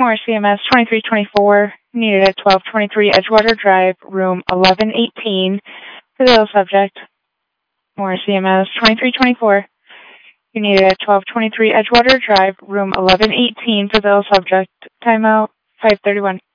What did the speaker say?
More CMS 2324, needed at 1223 Edgewater Drive, room 1118, for the ill subject. More CMS 2324, you needed at 1223 Edgewater Drive, room 1118, for the ill subject. Timeout 5:31.